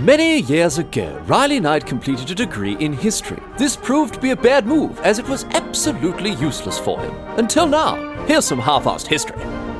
Many years ago, Riley Knight completed a degree in history. This proved to be a bad move, as it was absolutely useless for him. Until now. Here's some half-assed history.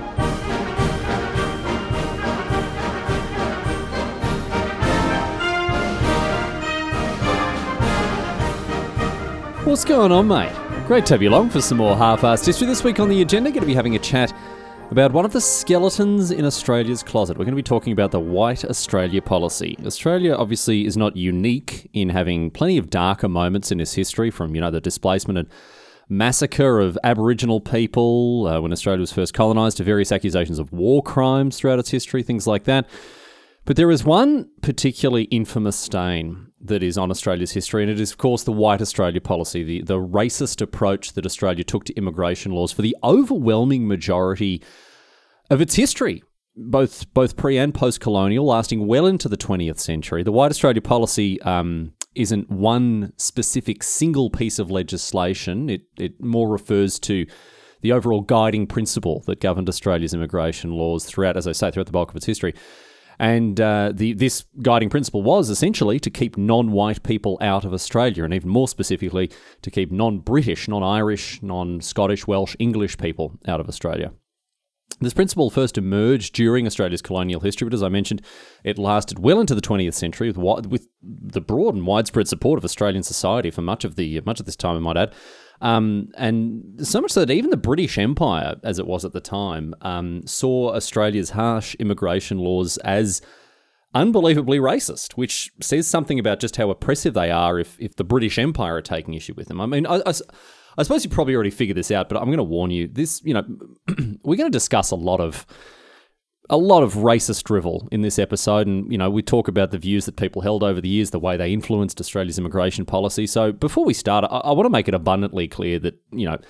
What's going on, mate? Great to have you along for some more half-assed history. This week on the agenda, going to be having a chat about one of the skeletons in Australia's closet. We're going to be talking about the White Australia policy. Australia obviously is not unique in having plenty of darker moments in its history, from, the displacement and massacre of Aboriginal people when Australia was first colonised, to various accusations of war crimes throughout its history, things like that. But there is one particularly infamous stain that is on Australia's history, and it is, of course, the White Australia policy, the racist approach that Australia took to immigration laws for the overwhelming majority of its history, both pre- and post-colonial, lasting well into the 20th century. The White Australia policy isn't one specific single piece of legislation. It more refers to the overall guiding principle that governed Australia's immigration laws throughout, as I say, throughout the bulk of its history. And this guiding principle was essentially to keep non-white people out of Australia, and even more specifically, to keep non-British, non-Irish, non-Scottish, Welsh, English people out of Australia. This principle first emerged during Australia's colonial history, but as I mentioned, it lasted well into the 20th century with the broad and widespread support of Australian society for much of this time, I might add. And so much so that even the British Empire, as it was at the time, saw Australia's harsh immigration laws as unbelievably racist, which says something about just how oppressive they are if the British Empire are taking issue with them. I mean, I suppose you probably already figured this out, but I'm going to warn you, this, we're going to discuss a lot of racist drivel in this episode, and, we talk about the views that people held over the years, the way they influenced Australia's immigration policy. So before we start, I want to make it abundantly clear that,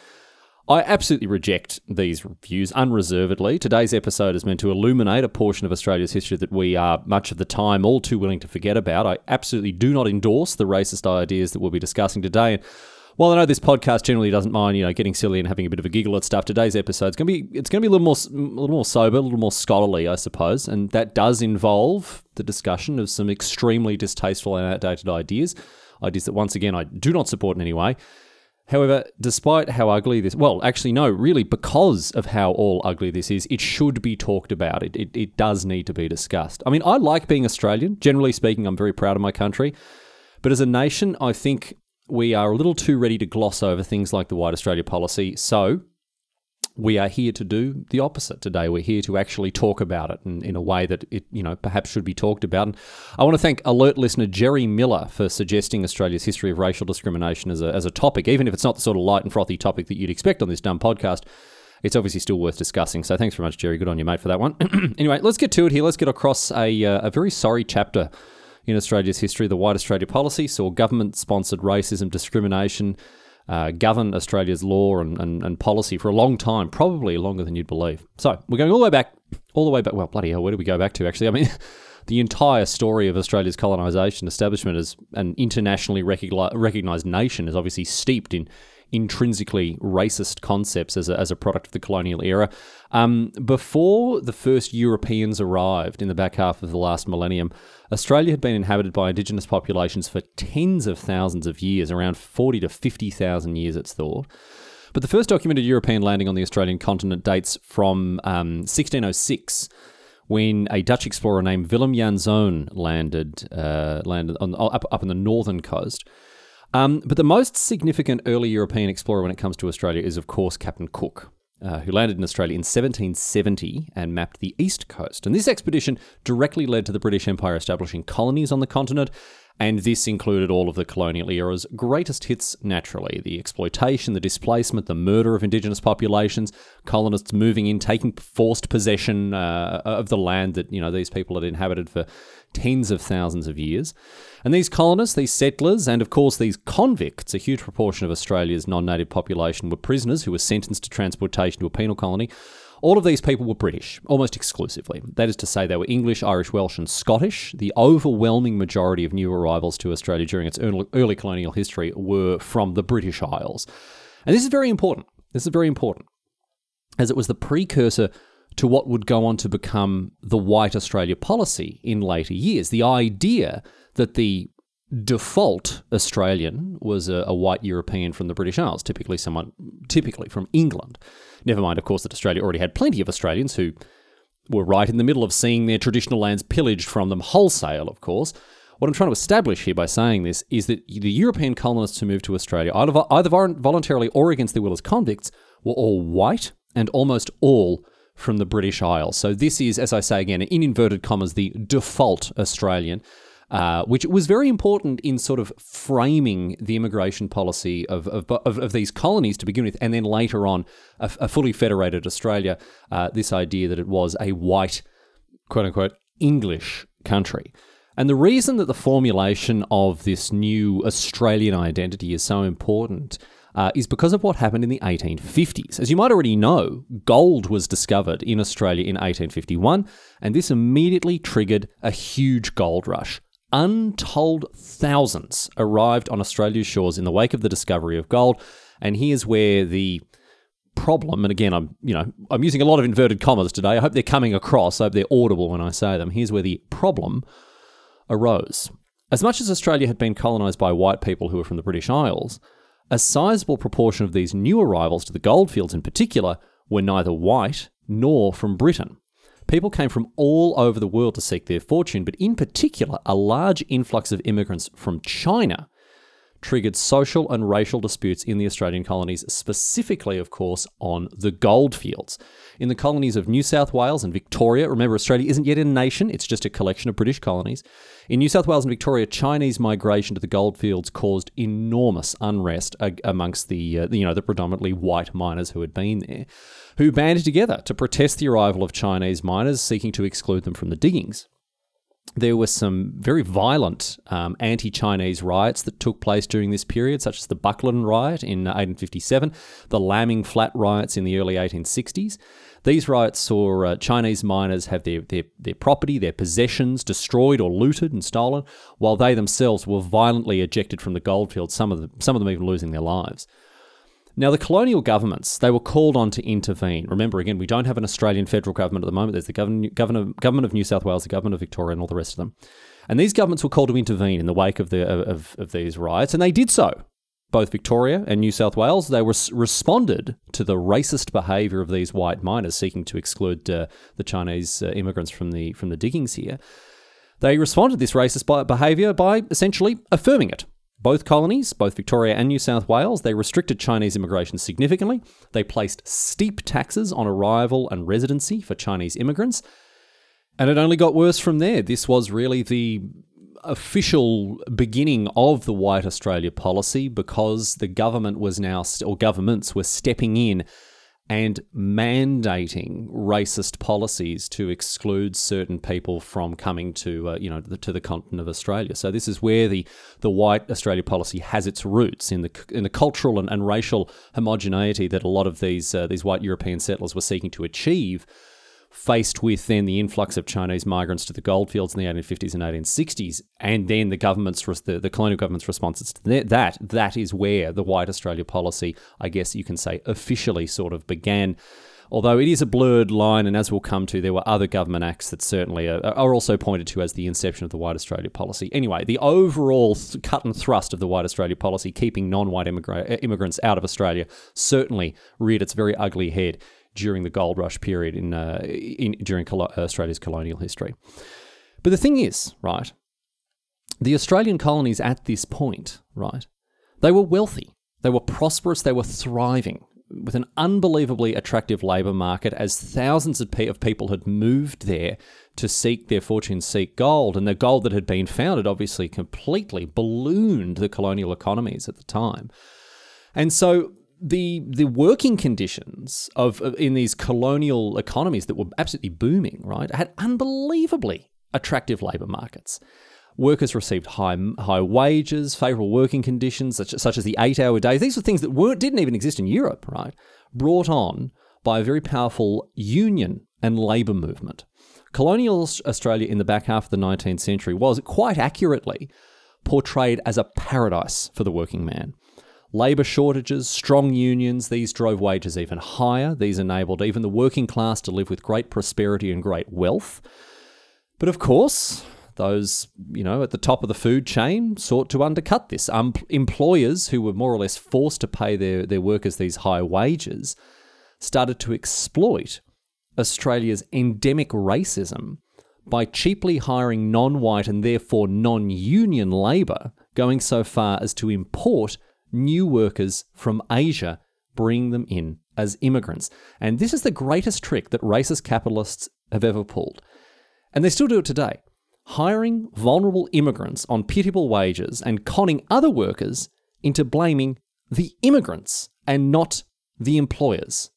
I absolutely reject these views unreservedly. Today's episode is meant to illuminate a portion of Australia's history that we are much of the time all too willing to forget about. I absolutely do not endorse the racist ideas that we'll be discussing today. And while I know this podcast generally doesn't mind, getting silly and having a bit of a giggle at stuff, today's episode is going to be a little more sober, a little more scholarly, I suppose, and that does involve the discussion of some extremely distasteful and outdated ideas that, once again, I do not support in any way. However, despite how ugly this... Well, actually, no, really, because of how all ugly this is, it should be talked about. It does need to be discussed. I mean, I like being Australian. Generally speaking, I'm very proud of my country. But as a nation, I think we are a little too ready to gloss over things like the White Australia policy. So we are here to do the opposite today. We're here to actually talk about it in a way that it, perhaps should be talked about. And I want to thank alert listener Jerry Miller for suggesting Australia's history of racial discrimination as a topic. Even if it's not the sort of light and frothy topic that you'd expect on this dumb podcast, it's obviously still worth discussing. So thanks very much, Jerry. Good on you, mate, for that one. Anyway, let's get to it here. Let's get across a very sorry chapter in Australia's history. The White Australia policy saw government-sponsored racism, discrimination, govern Australia's law and policy for a long time, probably longer than you'd believe. So we're going all the way back. Well, bloody hell, where do we go back to, actually? I mean, the entire story of Australia's colonisation, establishment as an internationally recognised nation, is obviously steeped in intrinsically racist concepts as a product of the colonial era. Before the first Europeans arrived in the back half of the last millennium, Australia had been inhabited by Indigenous populations for tens of thousands of years, around 40 to 50,000 years, it's thought. But the first documented European landing on the Australian continent dates from 1606, when a Dutch explorer named Willem Janszoon landed up on the northern coast. But the most significant early European explorer when it comes to Australia is, of course, Captain Cook, who landed in Australia in 1770 and mapped the east coast. And this expedition directly led to the British Empire establishing colonies on the continent, and this included all of the colonial era's greatest hits, naturally. The exploitation, the displacement, the murder of Indigenous populations, colonists moving in, taking forced possession of the land that, these people had inhabited for tens of thousands of years. And these colonists, these settlers, and of course these convicts, a huge proportion of Australia's non-native population, were prisoners who were sentenced to transportation to a penal colony. All of these people were British, almost exclusively. That is to say, they were English, Irish, Welsh, and Scottish. The overwhelming majority of new arrivals to Australia during its early colonial history were from the British Isles. And this is very important. As it was the precursor to what would go on to become the White Australia policy in later years. The idea that the default Australian was a white European from the British Isles, typically from England. Never mind, of course, that Australia already had plenty of Australians who were right in the middle of seeing their traditional lands pillaged from them wholesale, of course. What I'm trying to establish here by saying this is that the European colonists who moved to Australia, either voluntarily or against their will as convicts, were all white and almost all from the British Isles. So this is, as I say again, in inverted commas, the default Australian, which was very important in sort of framing the immigration policy of these colonies to begin with, and then later on a fully federated Australia, this idea that it was a white, quote-unquote, English country. And the reason that the formulation of this new Australian identity is so important is because of what happened in the 1850s. As you might already know, gold was discovered in Australia in 1851, and this immediately triggered a huge gold rush. Untold thousands arrived on Australia's shores in the wake of the discovery of gold, and here's where the problem, and again, I'm using a lot of inverted commas today. I hope they're coming across. I hope they're audible when I say them. Here's where the problem arose. As much as Australia had been colonised by white people who were from the British Isles, a sizable proportion of these new arrivals to the goldfields in particular were neither white nor from Britain. People came from all over the world to seek their fortune, but in particular, a large influx of immigrants from China triggered social and racial disputes in the Australian colonies, specifically, of course, on the goldfields. In the colonies of New South Wales and Victoria, remember, Australia isn't yet a nation, it's just a collection of British colonies. In New South Wales and Victoria, Chinese migration to the goldfields caused enormous unrest amongst the predominantly white miners who had been there, who banded together to protest the arrival of Chinese miners seeking to exclude them from the diggings. There were some very violent anti-Chinese riots that took place during this period, such as the Buckland riot in 1857, the Lambing Flat riots in the early 1860s. These riots saw Chinese miners have their property, their possessions destroyed or looted and stolen, while they themselves were violently ejected from the goldfields, some of them even losing their lives. Now, the colonial governments, they were called on to intervene. Remember, again, we don't have an Australian federal government at the moment. There's the government of New South Wales, the government of Victoria, and all the rest of them. And these governments were called to intervene in the wake of these riots, and they did so. Both Victoria and New South Wales, they responded to the racist behaviour of these white miners seeking to exclude the Chinese immigrants from the diggings here. They responded to this racist behaviour by essentially affirming it. Both colonies, both Victoria and New South Wales, they restricted Chinese immigration significantly. They placed steep taxes on arrival and residency for Chinese immigrants. And it only got worse from there. This was really the official beginning of the White Australia policy, because the government was now, or governments were stepping in and mandating racist policies to exclude certain people from coming to the continent of Australia. So this is where the White Australia policy has its roots in the cultural and racial homogeneity that a lot of these white European settlers were seeking to achieve, faced with then the influx of Chinese migrants to the goldfields in the 1850s and 1860s, and then the colonial government's responses to that is where the White Australia policy, I guess you can say, officially sort of began. Although it is a blurred line, and as we'll come to, there were other government acts that certainly are also pointed to as the inception of the White Australia policy. Anyway, the overall cut and thrust of the White Australia policy, keeping non-white immigrants out of Australia, certainly reared its very ugly head during the gold rush period during Australia's colonial history. But the thing is, right, the Australian colonies at this point, right, they were wealthy, they were prosperous, they were thriving, with an unbelievably attractive labour market, as thousands of people had moved there to seek their fortune, seek gold, and the gold that had been found had obviously completely ballooned the colonial economies at the time. And so the working conditions in these colonial economies that were absolutely booming, right, had unbelievably attractive labour markets. Workers received high wages, favourable working conditions, such as the 8-hour days. These were things that didn't even exist in Europe, right? Brought on by a very powerful union and labour movement. Colonial Australia in the back half of the 19th century was quite accurately portrayed as a paradise for the working man. Labour shortages, strong unions, these drove wages even higher. These enabled even the working class to live with great prosperity and great wealth. But of course, those, at the top of the food chain sought to undercut this. Employers who were more or less forced to pay their workers these high wages started to exploit Australia's endemic racism by cheaply hiring non-white and therefore non-union labour, going so far as to import new workers from Asia, bring them in as immigrants. And this is the greatest trick that racist capitalists have ever pulled. And they still do it today. Hiring vulnerable immigrants on pitiable wages and conning other workers into blaming the immigrants and not the employers.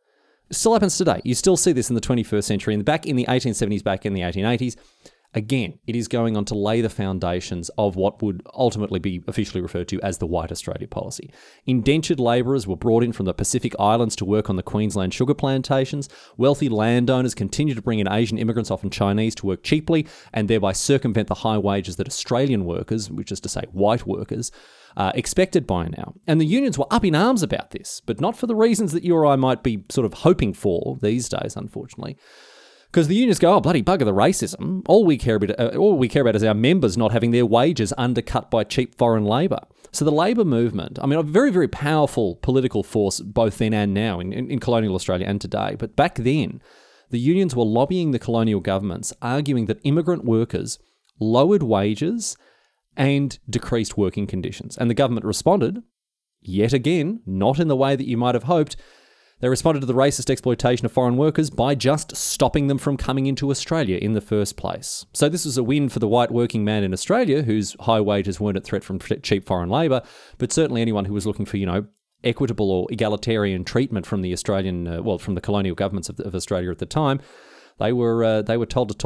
It still happens today. You still see this in the 21st century. Back in the 1870s, back in the 1880s, again, it is going on to lay the foundations of what would ultimately be officially referred to as the White Australia policy. Indentured labourers were brought in from the Pacific Islands to work on the Queensland sugar plantations. Wealthy landowners continued to bring in Asian immigrants, often Chinese, to work cheaply and thereby circumvent the high wages that Australian workers, which is to say white workers, expected by now. And the unions were up in arms about this, but not for the reasons that you or I might be sort of hoping for these days, unfortunately. Because the unions go, bloody bugger the racism. All we care about is our members not having their wages undercut by cheap foreign labour. So the labour movement, a very, very powerful political force both then and now in colonial Australia and today. But back then, the unions were lobbying the colonial governments, arguing that immigrant workers lowered wages and decreased working conditions. And the government responded, yet again, not in the way that you might have hoped. They responded to the racist exploitation of foreign workers by just stopping them from coming into Australia in the first place. So this was a win for the white working man in Australia, whose high wages weren't at threat from cheap foreign labour, but certainly anyone who was looking for, equitable or egalitarian treatment from the Australian, from the colonial governments of Australia at the time. They were told to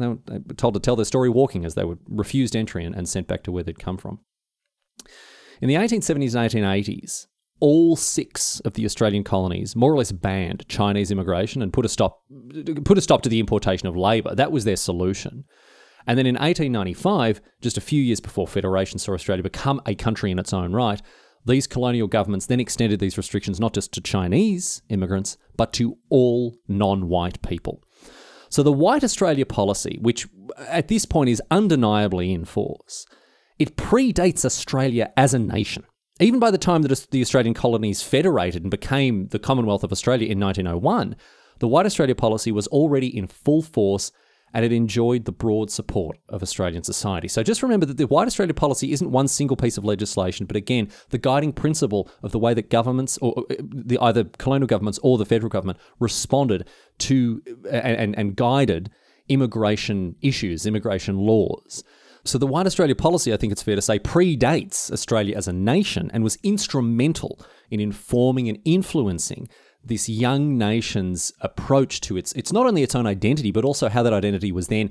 tell their story walking, as they were refused entry and sent back to where they'd come from. In the 1870s and 1880s, all 6 of the Australian colonies more or less banned Chinese immigration and put a stop to the importation of labour. That was their solution. And then in 1895, just a few years before Federation saw Australia become a country in its own right, these colonial governments then extended these restrictions not just to Chinese immigrants, but to all non-white people. So the White Australia policy, which at this point is undeniably in force, it predates Australia as a nation. Even by the time that the Australian colonies federated and became the Commonwealth of Australia in 1901, the White Australia policy was already in full force and it enjoyed the broad support of Australian society. So just remember that the White Australia policy isn't one single piece of legislation, but again, the guiding principle of the way that governments, or either colonial governments or the federal government, responded to and guided immigration issues, immigration laws. So the White Australia policy, I think it's fair to say, predates Australia as a nation and was instrumental in informing and influencing this young nation's approach to it's not only its own identity, but also how that identity was then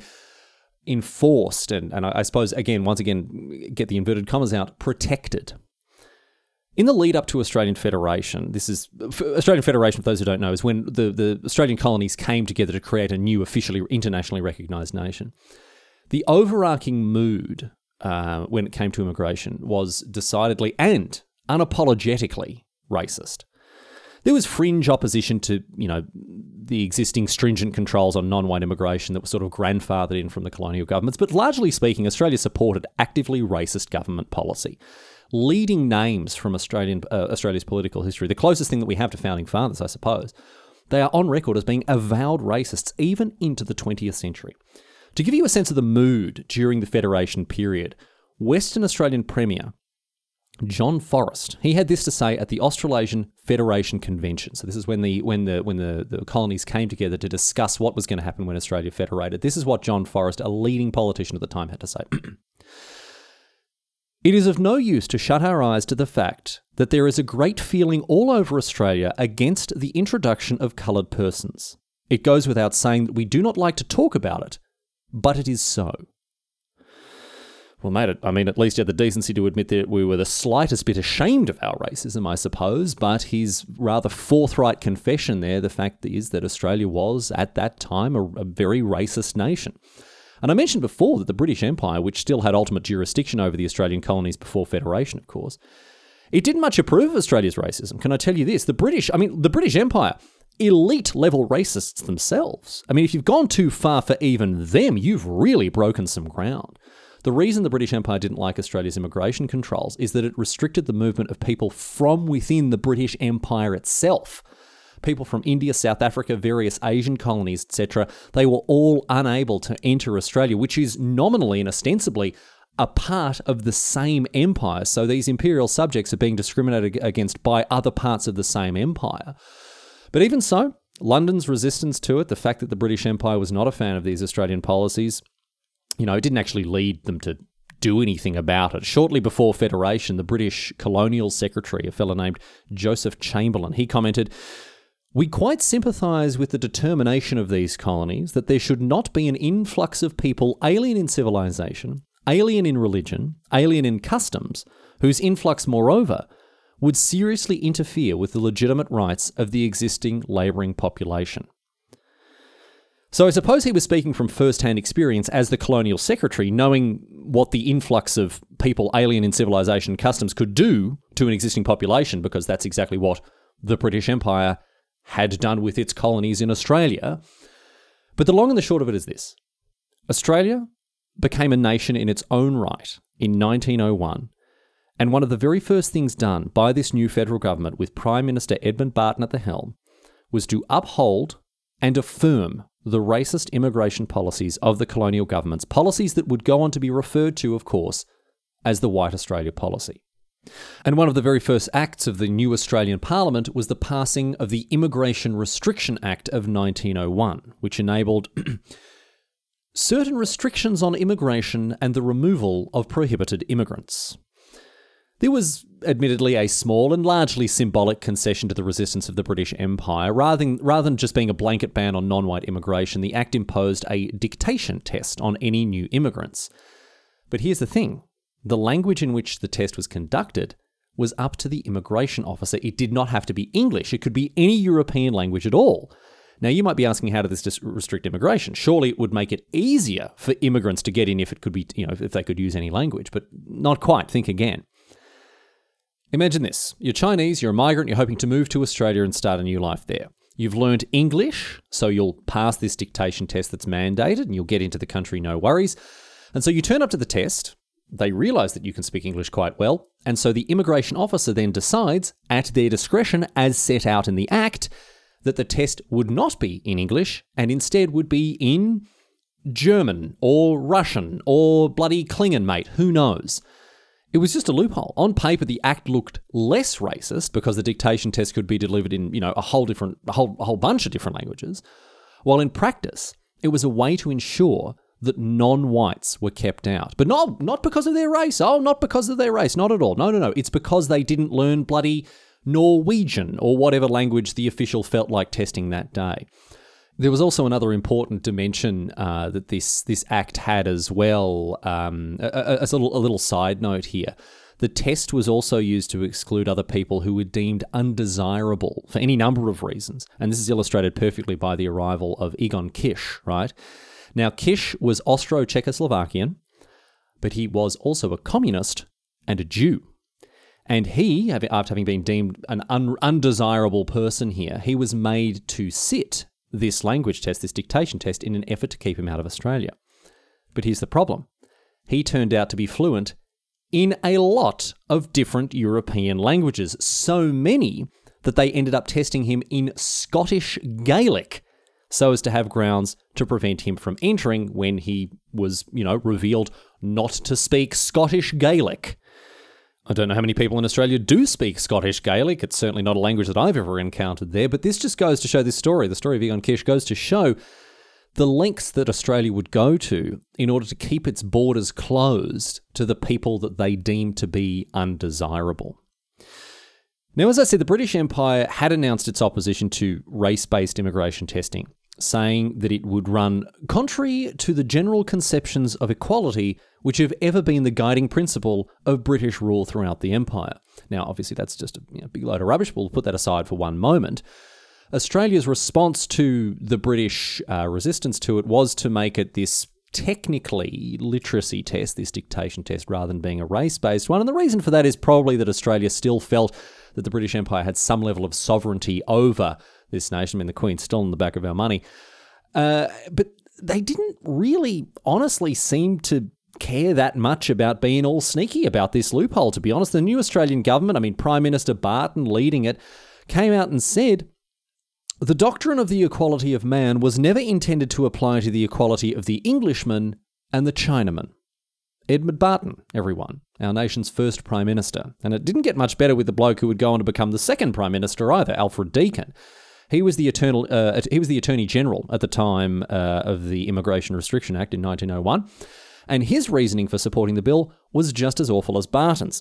enforced and I suppose, once again, get the inverted commas out, protected. In the lead up to Australian Federation, Australian Federation, for those who don't know, is when the Australian colonies came together to create a new officially internationally recognised nation. The overarching mood when it came to immigration was decidedly and unapologetically racist. There was fringe opposition to, the existing stringent controls on non-white immigration that were sort of grandfathered in from the colonial governments, but largely speaking, Australia supported actively racist government policy. Leading names from Australia's political history, the closest thing that we have to founding fathers, I suppose, they are on record as being avowed racists even into the 20th century. To give you a sense of the mood during the Federation period, Western Australian Premier John Forrest, he had this to say at the Australasian Federation Convention. So this is when the colonies came together to discuss what was going to happen when Australia federated. This is what John Forrest, a leading politician at the time, had to say. It is of no use to shut our eyes to the fact that there is a great feeling all over Australia against the introduction of coloured persons. It goes without saying that we do not like to talk about it, but it is so. Well, mate, at least he had the decency to admit that we were the slightest bit ashamed of our racism, I suppose, but his rather forthright confession there, the fact is that Australia was, at that time, a very racist nation. And I mentioned before that the British Empire, which still had ultimate jurisdiction over the Australian colonies before Federation, of course, It didn't much approve of Australia's racism. Can I tell you this? The British Empire, elite level racists themselves. I mean, if you've gone too far for even them, you've really broken some ground. The reason the British Empire didn't like Australia's immigration controls is that it restricted the movement of people from within the British Empire itself. People from India, South Africa, various Asian colonies, etc., they were all unable to enter Australia, which is nominally and ostensibly a part of the same empire. So these imperial subjects are being discriminated against by other parts of the same empire. But even so, London's resistance to it, the fact that the British Empire was not a fan of these Australian policies, it didn't actually lead them to do anything about it. Shortly before Federation, the British Colonial Secretary, a fellow named Joseph Chamberlain, he commented, "We quite sympathise with the determination of these colonies that there should not be an influx of people alien in civilisation, alien in religion, alien in customs, whose influx, moreover, would seriously interfere with the legitimate rights of the existing labouring population." So I suppose he was speaking from first-hand experience as the colonial secretary, knowing what the influx of people alien in civilization and customs could do to an existing population, because that's exactly what the British Empire had done with its colonies in Australia. But the long and the short of it is this. Australia became a nation in its own right in 1901, and one of the very first things done by this new federal government with Prime Minister Edmund Barton at the helm was to uphold and affirm the racist immigration policies of the colonial governments, policies that would go on to be referred to, of course, as the White Australia policy. And one of the very first acts of the new Australian Parliament was the passing of the Immigration Restriction Act of 1901, which enabled certain restrictions on immigration and the removal of prohibited immigrants. There was admittedly a small and largely symbolic concession to the resistance of the British Empire. Rather than just being a blanket ban on non-white immigration, the Act imposed a dictation test on any new immigrants. But here's the thing. The language in which the test was conducted was up to the immigration officer. It did not have to be English. It could be any European language at all. Now, you might be asking, how did this restrict immigration? Surely it would make it easier for immigrants to get in if it could be, if they could use any language, but not quite. Think again. Imagine this. You're Chinese, you're a migrant, you're hoping to move to Australia and start a new life there. You've learned English, so you'll pass this dictation test that's mandated and you'll get into the country, no worries. And so you turn up to the test, they realise that you can speak English quite well, and so the immigration officer then decides, at their discretion as set out in the Act, that the test would not be in English and instead would be in German or Russian or bloody Klingon, mate, who knows? It was just a loophole. On paper, the Act looked less racist because the dictation test could be delivered in, a whole bunch of different languages, while in practice, it was a way to ensure that non-whites were kept out. But not because of their race. Oh, not because of their race. Not at all. No. It's because they didn't learn bloody Norwegian or whatever language the official felt like testing that day. There was also another important dimension that this Act had as well. As a little side note here. The test was also used to exclude other people who were deemed undesirable for any number of reasons. And this is illustrated perfectly by the arrival of Egon Kisch, right? Now, Kisch was Austro-Czechoslovakian, but he was also a communist and a Jew. And he, after having been deemed an undesirable person here, he was made to sit this language test, this dictation test, in an effort to keep him out of Australia. But here's the problem. He turned out to be fluent in a lot of different European languages, so many that they ended up testing him in Scottish Gaelic, so as to have grounds to prevent him from entering when he was, revealed not to speak Scottish Gaelic. I don't know how many people in Australia do speak Scottish Gaelic. It's certainly not a language that I've ever encountered there, but this just goes to show the story of Egon Kisch goes to show the lengths that Australia would go to in order to keep its borders closed to the people that they deemed to be undesirable. Now, as I said, the British Empire had announced its opposition to race-based immigration testing, saying that it would run contrary to the general conceptions of equality which have ever been the guiding principle of British rule throughout the empire. Now, obviously, that's just a big load of rubbish. We'll put that aside for one moment. Australia's response to the British resistance to it was to make it this technically literacy test, this dictation test, rather than being a race-based one. And the reason for that is probably that Australia still felt that the British Empire had some level of sovereignty over this nation. I mean, the Queen's still in the back of our money. But they didn't really honestly seem to care that much about being all sneaky about this loophole, to be honest. The new Australian government, I mean, Prime Minister Barton leading it, came out and said, the doctrine of the equality of man was never intended to apply to the equality of the Englishman and the Chinaman. Edmund Barton, everyone, our nation's first Prime Minister. And it didn't get much better with the bloke who would go on to become the second Prime Minister either, Alfred Deakin. He was the Attorney General at the time of the Immigration Restriction Act in 1901. And his reasoning for supporting the bill was just as awful as Barton's.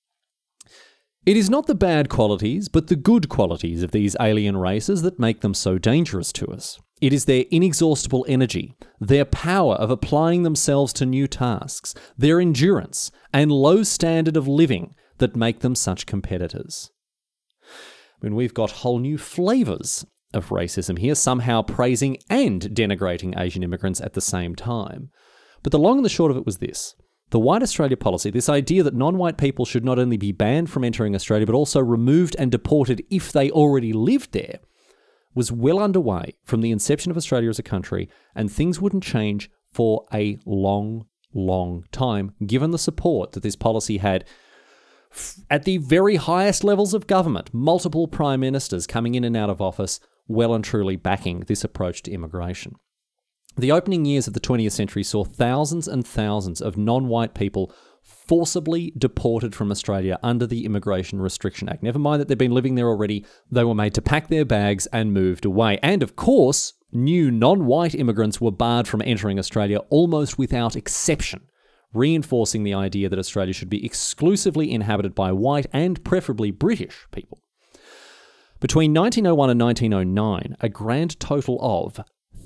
It is not the bad qualities, but the good qualities of these alien races that make them so dangerous to us. It is their inexhaustible energy, their power of applying themselves to new tasks, their endurance, and low standard of living that make them such competitors. When we've got whole new flavours of racism here, somehow praising and denigrating Asian immigrants at the same time. But the long and the short of it was this. The White Australia policy, this idea that non-white people should not only be banned from entering Australia, but also removed and deported if they already lived there, was well underway from the inception of Australia as a country, and things wouldn't change for a long, long time, given the support that this policy had at the very highest levels of government, multiple prime ministers coming in and out of office, well and truly backing this approach to immigration. The opening years of the 20th century saw thousands and thousands of non-white people forcibly deported from Australia under the Immigration Restriction Act. Never mind that they'd been living there already, they were made to pack their bags and moved away. And of course, new non-white immigrants were barred from entering Australia almost without exception, reinforcing the idea that Australia should be exclusively inhabited by white and preferably British people. Between 1901 and 1909, a grand total of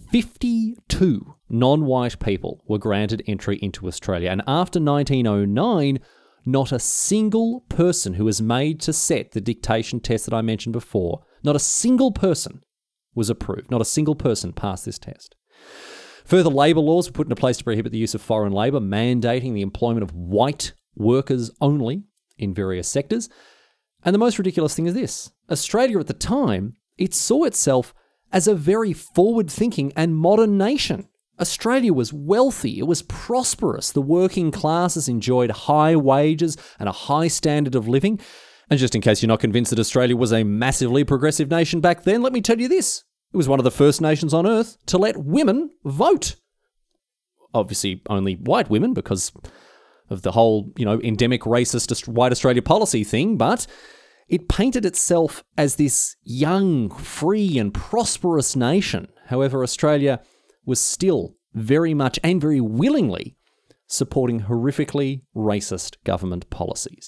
52 non-white people were granted entry into Australia. And after 1909, not a single person who was made to set the dictation test that I mentioned before, not a single person was approved. Not a single person passed this test. Further labour laws were put into place to prohibit the use of foreign labour, mandating the employment of white workers only in various sectors. And the most ridiculous thing is this. Australia at the time, it saw itself as a very forward-thinking and modern nation. Australia was wealthy, it was prosperous, the working classes enjoyed high wages and a high standard of living. And just in case you're not convinced that Australia was a massively progressive nation back then, let me tell you this. It was one of the first nations on earth to let women vote. Obviously, only white women because of the whole, endemic racist white Australia policy thing, but it painted itself as this young, free and prosperous nation. However, Australia was still very much and very willingly supporting horrifically racist government policies.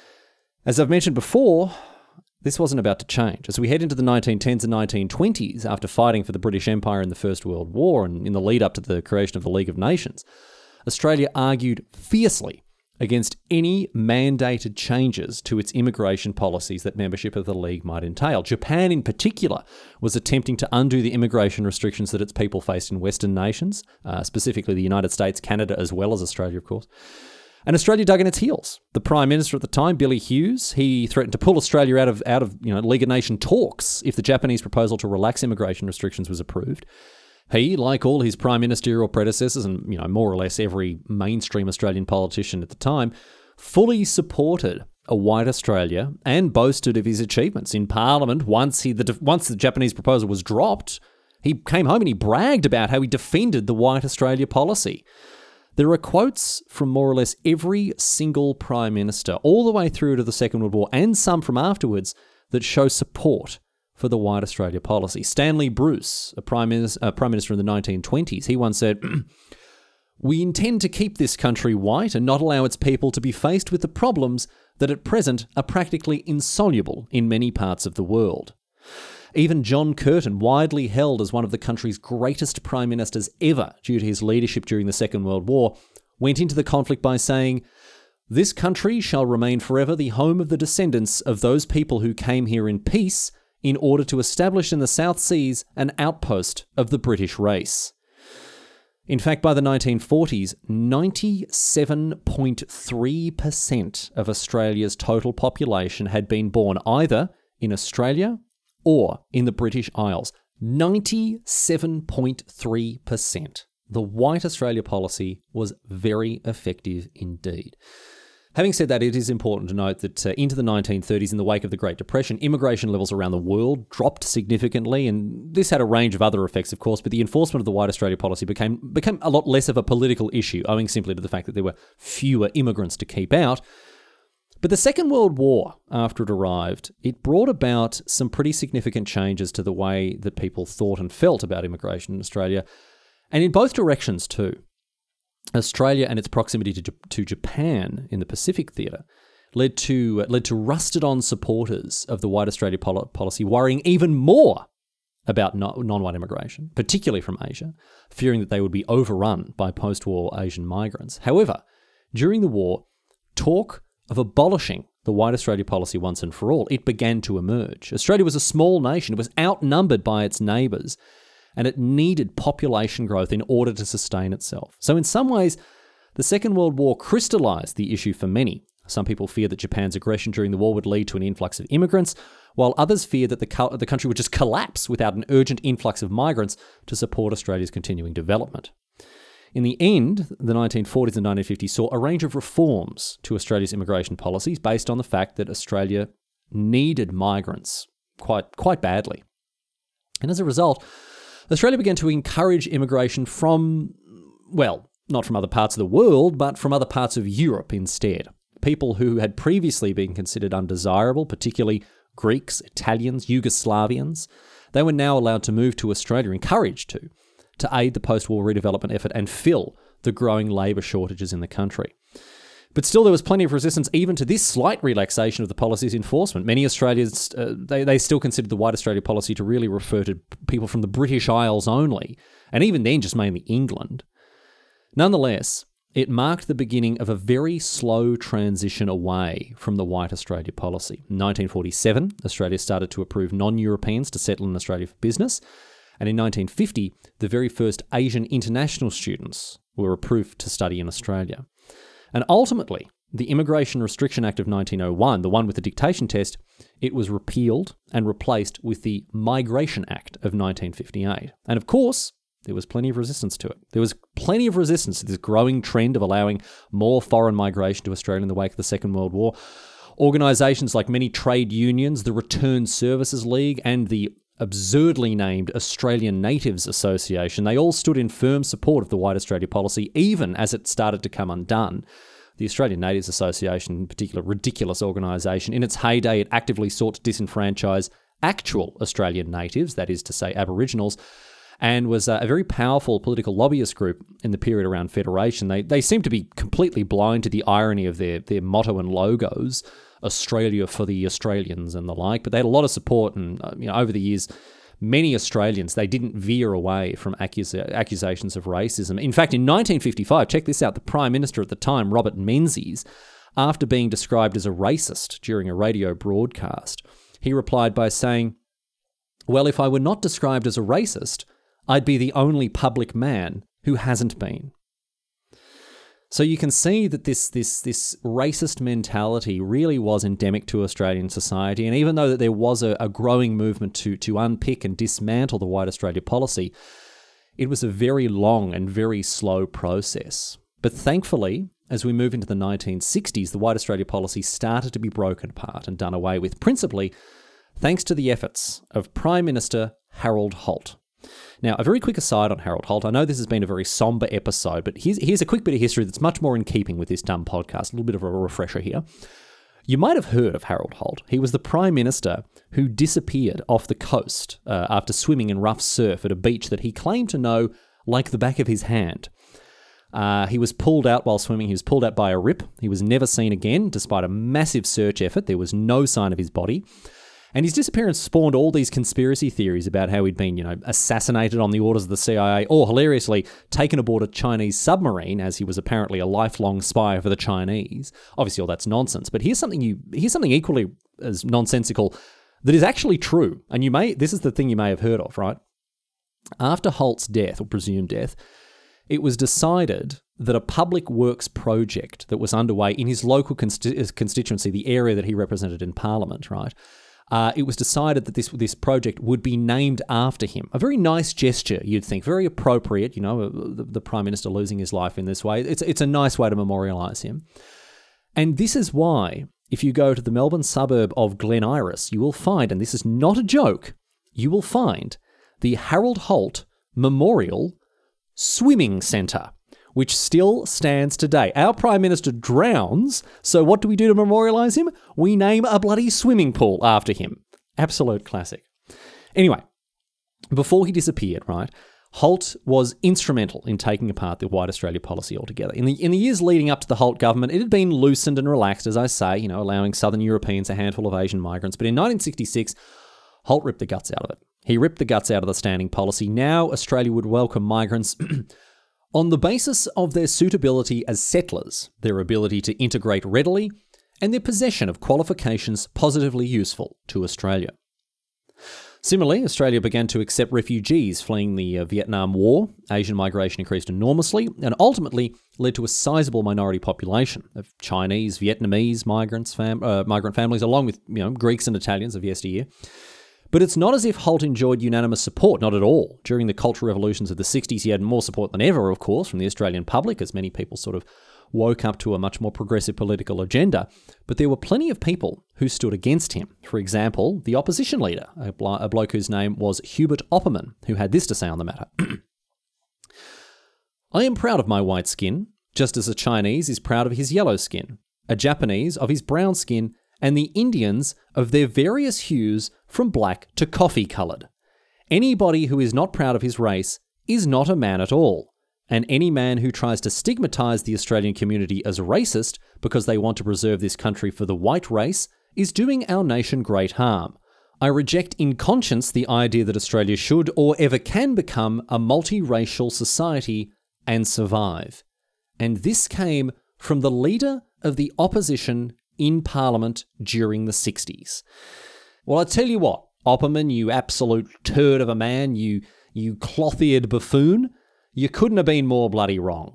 As I've mentioned before, this wasn't about to change. As we head into the 1910s and 1920s, after fighting for the British Empire in the First World War and in the lead up to the creation of the League of Nations, Australia argued fiercely against any mandated changes to its immigration policies that membership of the League might entail. Japan in particular was attempting to undo the immigration restrictions that its people faced in Western nations, specifically the United States, Canada, as well as Australia, of course. And Australia dug in its heels. The Prime Minister at the time, Billy Hughes, he threatened to pull Australia out of League of Nations talks if the Japanese proposal to relax immigration restrictions was approved. He, like all his prime ministerial predecessors and, more or less every mainstream Australian politician at the time, fully supported a white Australia and boasted of his achievements in Parliament. Once the Japanese proposal was dropped, he came home and he bragged about how he defended the white Australia policy. There are quotes from more or less every single prime minister all the way through to the Second World War and some from afterwards that show support for the white Australia policy. Stanley Bruce, a prime minister in the 1920s, he once said, "We intend to keep this country white and not allow its people to be faced with the problems that at present are practically insoluble in many parts of the world." Even John Curtin, widely held as one of the country's greatest prime ministers ever due to his leadership during the Second World War, went into the conflict by saying, "This country shall remain forever the home of the descendants of those people who came here in peace in order to establish in the South Seas an outpost of the British race." In fact, by the 1940s, 97.3% of Australia's total population had been born either in Australia or in the British Isles. 97.3%. The White Australia policy was very effective indeed. Having said that, it is important to note that into the 1930s, in the wake of the Great Depression, immigration levels around the world dropped significantly, and this had a range of other effects, of course, but the enforcement of the White Australia policy became a lot less of a political issue, owing simply to the fact that there were fewer immigrants to keep out. But the Second World War, after it arrived, it brought about some pretty significant changes to the way that people thought and felt about immigration in Australia, and in both directions too. Australia and its proximity to Japan in the Pacific theatre led to rusted-on supporters of the White Australia policy worrying even more about non-white immigration, particularly from Asia, fearing that they would be overrun by post-war Asian migrants. However, during the war, talk of abolishing the White Australia policy once and for all, it began to emerge. Australia was a small nation. It was outnumbered by its neighbours, and it needed population growth in order to sustain itself. So in some ways, the Second World War crystallised the issue for many. Some people feared that Japan's aggression during the war would lead to an influx of immigrants, while others feared that the country would just collapse without an urgent influx of migrants to support Australia's continuing development. In the end, the 1940s and 1950s saw a range of reforms to Australia's immigration policies based on the fact that Australia needed migrants quite badly. And as a result, Australia began to encourage immigration from, well, not from other parts of the world, but from other parts of Europe instead. People who had previously been considered undesirable, particularly Greeks, Italians, Yugoslavians, they were now allowed to move to Australia, encouraged to aid the post-war redevelopment effort and fill the growing labour shortages in the country. But still, there was plenty of resistance even to this slight relaxation of the policy's enforcement. Many Australians, they still considered the White Australia policy to really refer to people from the British Isles only, and even then just mainly England. Nonetheless, it marked the beginning of a very slow transition away from the White Australia policy. In 1947, Australia started to approve non-Europeans to settle in Australia for business, and in 1950, the very first Asian international students were approved to study in Australia. And ultimately, the Immigration Restriction Act of 1901, the one with the dictation test, it was repealed and replaced with the Migration Act of 1958. And of course, there was plenty of resistance to it. There was plenty of resistance to this growing trend of allowing more foreign migration to Australia in the wake of the Second World War. Organisations like many trade unions, the Return Services League, and the absurdly named Australian Natives Association, they all stood in firm support of the White Australia policy, even as it started to come undone. The Australian Natives Association, in particular, ridiculous organisation, in its heyday, it actively sought to disenfranchise actual Australian natives, that is to say Aboriginals, and was a very powerful political lobbyist group in the period around Federation. They seemed to be completely blind to the irony of their motto and logos, Australia for the Australians and the like, but they had a lot of support, and over the years, many Australians, they didn't veer away from accusations of racism. In fact, in 1955, check this out, the Prime Minister at the time, Robert Menzies, after being described as a racist during a radio broadcast, he replied by saying, "Well, if I were not described as a racist, I'd be the only public man who hasn't been." So you can see that this racist mentality really was endemic to Australian society, and even though that there was a growing movement to unpick and dismantle the White Australia policy, it was a very long and very slow process. But thankfully, as we move into the 1960s, the White Australia policy started to be broken apart and done away with, principally thanks to the efforts of Prime Minister Harold Holt. Now, a very quick aside on Harold Holt. I know this has been a very sombre episode, but here's a quick bit of history that's much more in keeping with this dumb podcast. A little bit of a refresher here. You might have heard of Harold Holt. He was the Prime Minister who disappeared off the coast after swimming in rough surf at a beach that he claimed to know like the back of his hand. He was pulled out while swimming. He was pulled out by a rip. He was never seen again, despite a massive search effort. There was no sign of his body. And his disappearance spawned all these conspiracy theories about how he'd been, assassinated on the orders of the CIA, or hilariously taken aboard a Chinese submarine, as he was apparently a lifelong spy for the Chinese. Obviously, all that's nonsense. But here's something equally as nonsensical that is actually true. And this is the thing you may have heard of, right? After Holt's death, or presumed death, it was decided that a public works project that was underway in his local constituency, the area that he represented in Parliament, right? It was decided that this project would be named after him. A very nice gesture, you'd think, very appropriate. You know, the Prime Minister losing his life in this way. It's a nice way to memorialise him. And this is why, if you go to the Melbourne suburb of Glen Iris, you will find, and this is not a joke, you will find the Harold Holt Memorial Swimming Centre, which still stands today. Our Prime Minister drowns, so what do we do to memorialise him? We name a bloody swimming pool after him. Absolute classic. Anyway, before he disappeared, right, Holt was instrumental in taking apart the White Australia policy altogether. In the years leading up to the Holt government, it had been loosened and relaxed, as I say, you know, allowing Southern Europeans, a handful of Asian migrants. But in 1966, Holt ripped the guts out of it. He ripped the guts out of the standing policy. Now Australia would welcome migrants on the basis of their suitability as settlers, their ability to integrate readily, and their possession of qualifications positively useful to Australia. Similarly, Australia began to accept refugees fleeing the Vietnam War. Asian migration increased enormously and ultimately led to a sizable minority population of Chinese, Vietnamese migrant families, along with Greeks and Italians of yesteryear. But it's not as if Holt enjoyed unanimous support, not at all. During the cultural revolutions of the 60s, he had more support than ever, of course, from the Australian public, as many people sort of woke up to a much more progressive political agenda. But there were plenty of people who stood against him. For example, the opposition leader, a bloke whose name was Hubert Opperman, who had this to say on the matter. I am proud of my white skin, just as a Chinese is proud of his yellow skin, a Japanese of his brown skin, and the Indians of their various hues from black to coffee-coloured. Anybody who is not proud of his race is not a man at all, and any man who tries to stigmatise the Australian community as racist because they want to preserve this country for the white race is doing our nation great harm. I reject in conscience the idea that Australia should or ever can become a multiracial society and survive. And this came from the leader of the opposition in Parliament during the 60s. Well, I tell you what, Opperman, you absolute turd of a man, you cloth-eared buffoon, you couldn't have been more bloody wrong.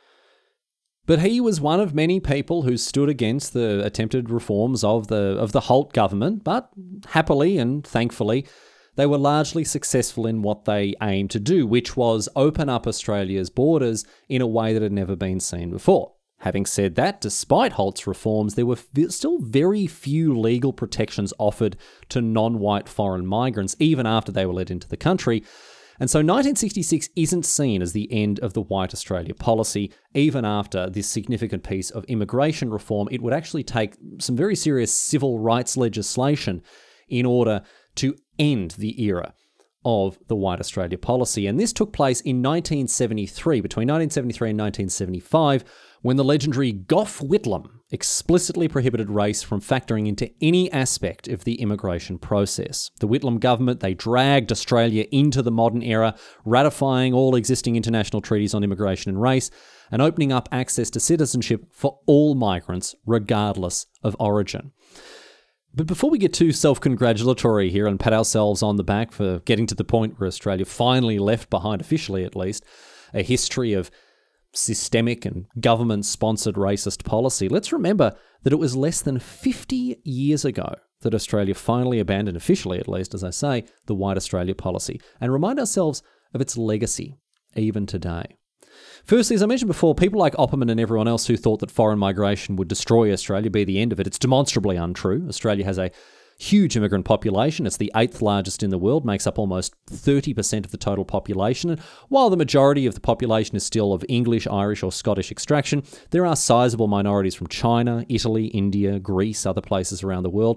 But he was one of many people who stood against the attempted reforms of the Holt government, but happily and thankfully, they were largely successful in what they aimed to do, which was open up Australia's borders in a way that had never been seen before. Having said that, despite Holt's reforms, there were still very few legal protections offered to non-white foreign migrants, even after they were let into the country. And so 1966 isn't seen as the end of the White Australia policy. Even after this significant piece of immigration reform, it would actually take some very serious civil rights legislation in order to end the era of the White Australia policy. And this took place in 1973, between 1973 and 1975, when the legendary Gough Whitlam explicitly prohibited race from factoring into any aspect of the immigration process. The Whitlam government, they dragged Australia into the modern era, ratifying all existing international treaties on immigration and race, and opening up access to citizenship for all migrants, regardless of origin. But before we get too self-congratulatory here and pat ourselves on the back for getting to the point where Australia finally left behind, officially at least, a history of systemic and government-sponsored racist policy, let's remember that it was less than 50 years ago that Australia finally abandoned, officially at least, as I say, the White Australia policy, and remind ourselves of its legacy, even today. Firstly, as I mentioned before, people like Opperman and everyone else who thought that foreign migration would destroy Australia, be the end of it, it's demonstrably untrue. Australia has a huge immigrant population. It's the 8th largest in the world, makes up almost 30% of the total population. And while the majority of the population is still of English, Irish or Scottish extraction, there are sizable minorities from China, Italy, India, Greece, other places around the world.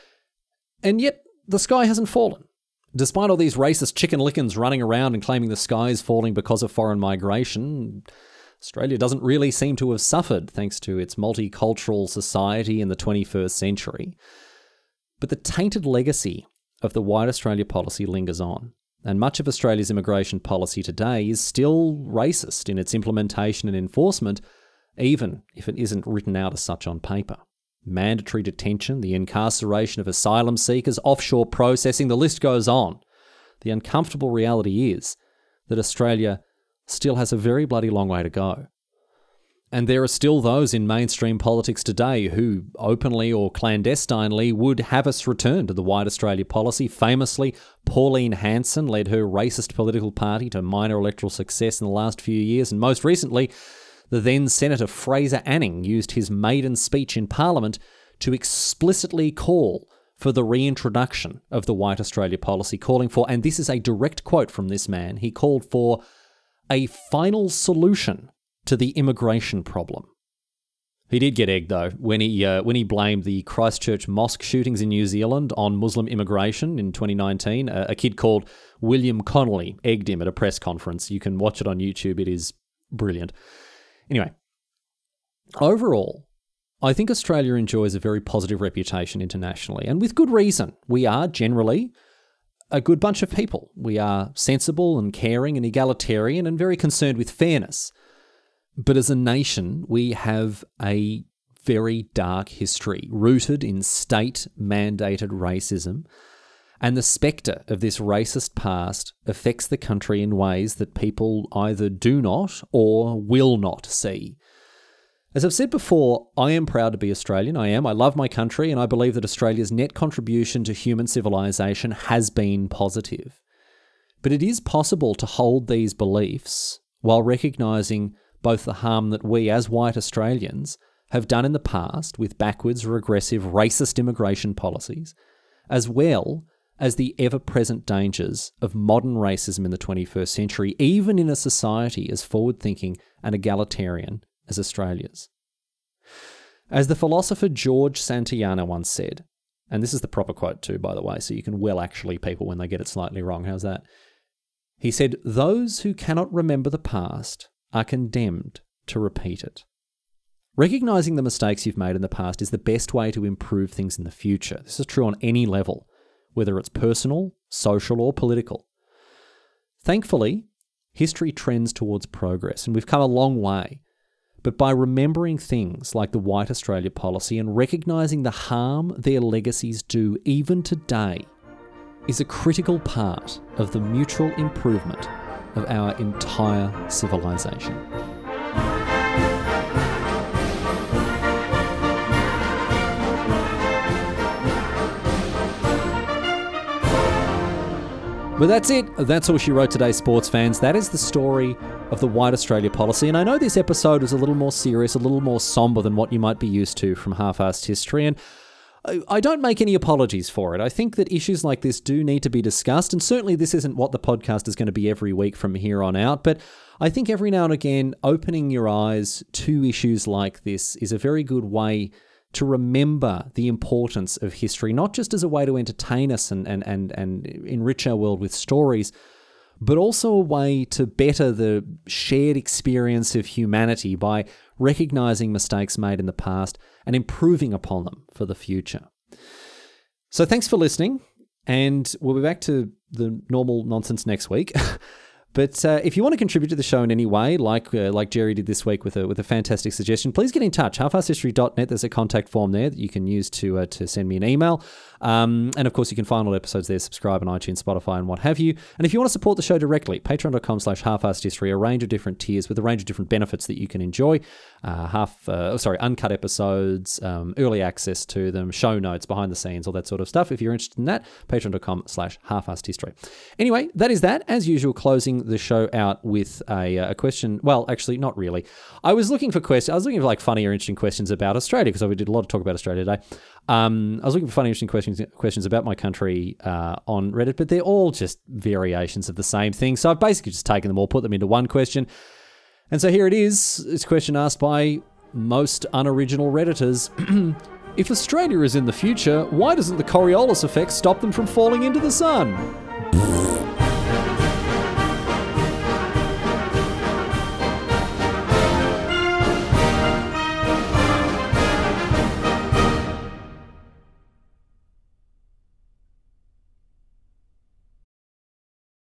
And yet the sky hasn't fallen. Despite all these racist chicken lickens running around and claiming the sky is falling because of foreign migration, Australia doesn't really seem to have suffered thanks to its multicultural society in the 21st century. But the tainted legacy of the White Australia policy lingers on, and much of Australia's immigration policy today is still racist in its implementation and enforcement, even if it isn't written out as such on paper. Mandatory detention, the incarceration of asylum seekers, offshore processing, the list goes on. The uncomfortable reality is that Australia still has a very bloody long way to go. And there are still those in mainstream politics today who openly or clandestinely would have us return to the White Australia policy. Famously, Pauline Hanson led her racist political party to minor electoral success in the last few years. And most recently, the then Senator Fraser Anning used his maiden speech in Parliament to explicitly call for the reintroduction of the White Australia policy, calling for, and this is a direct quote from this man, he called for a final solution to the immigration problem. He did get egged, though, when he blamed the Christchurch mosque shootings in New Zealand on Muslim immigration in 2019. A kid called William Connolly egged him at a press conference. You can watch it on YouTube. It is brilliant. Anyway, overall, I think Australia enjoys a very positive reputation internationally, and with good reason. We are generally a good bunch of people. We are sensible and caring and egalitarian and very concerned with fairness. But as a nation, we have a very dark history rooted in state-mandated racism, and the spectre of this racist past affects the country in ways that people either do not or will not see. As I've said before, I am proud to be Australian. I love my country, and I believe that Australia's net contribution to human civilization has been positive. But it is possible to hold these beliefs while recognising both the harm that we as white Australians have done in the past with backwards, regressive, racist immigration policies, as well as the ever-present dangers of modern racism in the 21st century, even in a society as forward-thinking and egalitarian as Australia's. As the philosopher George Santayana once said, and this is the proper quote too, by the way, so you can well actually people when they get it slightly wrong. How's that? He said, "Those who cannot remember the past are condemned to repeat it." Recognising the mistakes you've made in the past is the best way to improve things in the future. This is true on any level, whether it's personal, social, or political. Thankfully, history trends towards progress, and we've come a long way. But by remembering things like the White Australia policy and recognising the harm their legacies do even today is a critical part of the mutual improvement of our entire civilization. But that's it. That's all she wrote today, sports fans. That is the story of the White Australia policy. And I know this episode was a little more serious, a little more somber than what you might be used to from Half-Assed History. And I don't make any apologies for it. I think that issues like this do need to be discussed, and certainly this isn't what the podcast is going to be every week from here on out, but I think every now and again, opening your eyes to issues like this is a very good way to remember the importance of history, not just as a way to entertain us and enrich our world with stories, but also a way to better the shared experience of humanity by recognising mistakes made in the past and improving upon them for the future. So thanks for listening, and we'll be back to the normal nonsense next week. But if you want to contribute to the show in any way, like Jerry did this week with a fantastic suggestion, please get in touch. halfasshistory.net. There's a contact form there that you can use to send me an email. And of course, you can find all episodes there, subscribe on iTunes, Spotify, and what have you. And if you want to support the show directly, patreon.com/halfassedhistory, a range of different tiers with a range of different benefits that you can enjoy. Uncut episodes, early access to them, show notes, behind the scenes, all that sort of stuff. If you're interested in that, patreon.com/halfassedhistory. Anyway, that is that. As usual, closing the show out with a question. Well, actually, not really. I was looking for questions. I was looking for like funny or interesting questions about Australia, because we did a lot of talk about Australia today. I was looking for funny, interesting questions about my country on Reddit, but they're all just variations of the same thing. So I've basically just taken them all, put them into one question. And so here it is. It's a question asked by most unoriginal Redditors. If Australia is in the future, why doesn't the Coriolis effect stop them from falling into the sun?